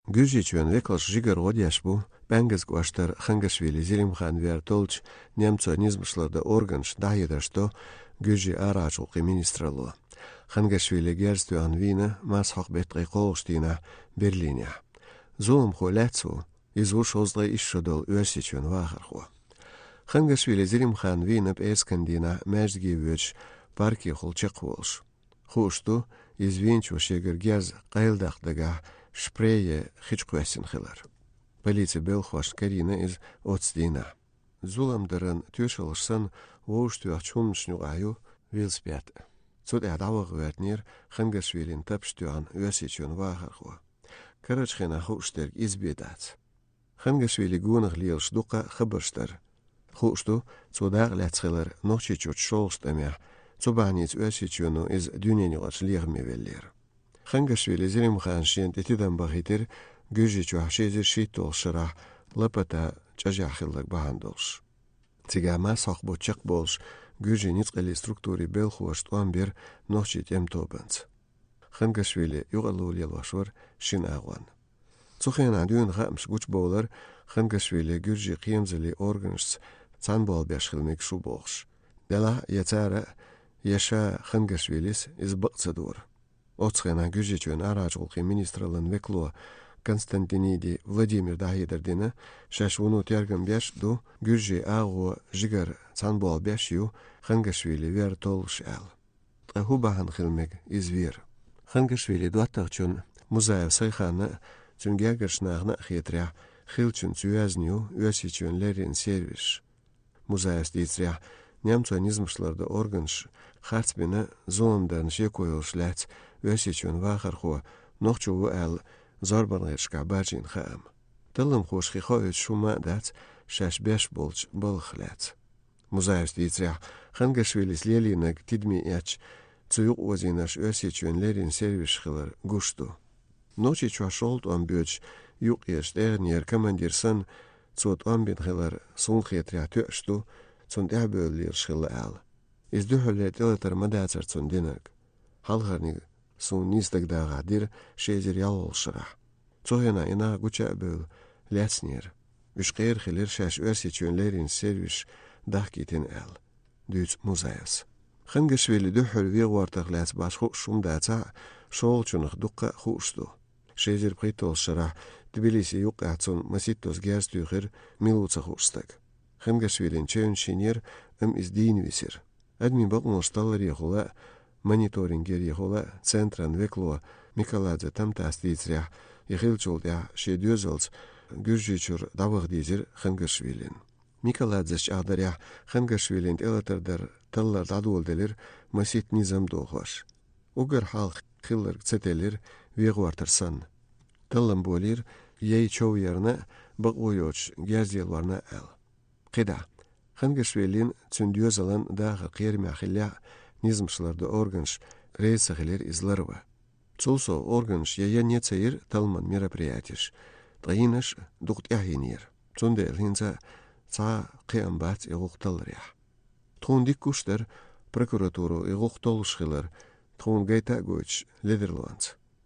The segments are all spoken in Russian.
Güzicön veklaş jigar odyaş bu, Bengiz guaştar Xangashvili Zilimkhan vertolç Nemco nizmışlarda organş dahidaşto Güzi araçulqi ministralı. Xangashvili gerstüan vina mas haqbetqi qolştina Berlinia. Zulum xoletsu izuş ozda işşodol ösiçön vaharxu. Xangashvili Zilimkhan vina eskandina mezgi vöç parki xulçaq volş. Xuştu izvinçu şeger gez qayldaqdaga Шпрее хичкуэсин хилар. Полиция белхваш Карина из отстина. Зулам даран тюшалшсан воушту ачуншнюгаю вилспят. Цуд адаваг вертнир Хангашвилин тапштуан өсичун вахарху. Карачхена хуштер избедац. Хангашвили гунах лилш дука хабарштар. Хушту цудаг лацхилар нохчичут шолстамя. Цубаниц өсичуну из дюненилаш лирмевеллер. Xangashvili Zilimkhan şient etidan bahitir güzüçü hşezir şitol şırah lapata çajaxillik bahandolş. Tigama saqboçaq bolş güzü nitqili strukturi belxuaş tuan bir nohçit emtobans. Xangashvili yuqalul yalvaşvar şin ağwan. Tsuxena düğün xamş güç bolar Xangashvili güzü qiyamzili organş canbol beşxilmek şu bolş. Dela yetara yaşa Xangashvilis izbaqsadur. Otsxena güzicön araçulqi ministralın veklo Konstantinidi Vladimir Dahiderdina şaşvunu tergim beş du güzci ağu jigar canbol beş yu Xangashvili vertolş al. Ahubahan xilmek izvir. Xangashvili duattaqçun Muzayev sayxana çüngergerşnağına xitrya xilçün süyaznyu ösiçönlerin servis. Muzayev ditrya Nemco nizmışlarda organş xartbini zondan şekoyolşlats ösiçön vaharxu nohçuvu al zorbanğırşka bajin xam. Tılım xoşqi xoyut şuma dat şaş beş bolç bolxlats. Muzayev ditrya Xangashvilis lelinak tidmi yaç Tsuyuq ozinaş ösiçönlerin servis xılar gushtu. Nochi çuaşolt on böç yuq yeş dernier komandirsan tsot on bin xılar sunxetrya töştu Цун дябөллер шылы ал. Издүхөллер телетер мадацар цун динак. Халгарни сун нистагдага дир шезер ялолшыра. Цохена ина гучабөл ляцнер. Үшқер хилер шаш өсичөнлерин сервиш дахкитин ал. Дүц Музаевс. Xangashvili дүхөл вегвартах ляц башху шумдаца шолчунах дукка хушту. Шезер притолшыра Тбилиси юққа цун маситтос герстюхер милуца хуштаг. Xangashvilin çön şinir izdin visir. Admin bakın ştallar yexola monitoringger yexola centran veklo Mikaladze tam tasditsrya yexilçolda şedözolts gürjüçür davıq dizir Xangashvilin. Mikaladze şadarya Xangashvilin elatardar tallar dadoldeler masit nizam doğar. Ugar halk xillar çeteler veğvartırsan. Tallam bolir yey çoğ yerine baqoyoç gezyelvarna al. Qida Xangashvilin çündüyozalan dağı qiyermyaxilya nizmşlarda organş reysaxiler izlarva. Çolso organş yaya netsayir talman merapриятиш. Tayinaş duqtyahinir. Çonda elhinza ca qiyambat eğuqtalrya. Tondik kuştar prokuraturu eğuqtolşxilar ton gayta goç lederlans.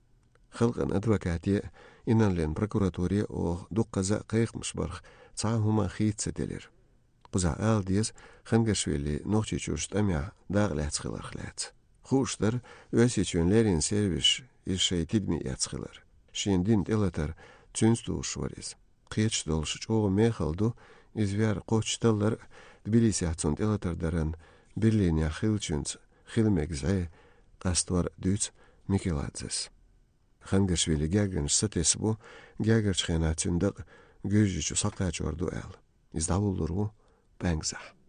Xalqan advokatiya inanlen prokuraturiya o duqqaza qayıqmış ca huma xitsedelir. Quza aldiz Xangashvili nohçiçuşt amya dağlatsxilar xlats. Xuştar ösiçönlerin servis işey tidmi yatsxilar. Şindin elatar çünstuşvariz. Qiyç dolş çoğu mexaldu izver qoçtallar Tbilisi atsunt elatardaran Berlinia xilçünç xilmegzay qastvar düç Mikiladzes. Xangashvili gagan satesbu gagarçxena çındaq Güzüçü saqaç ordu al. İzdavuldur bu, bengza.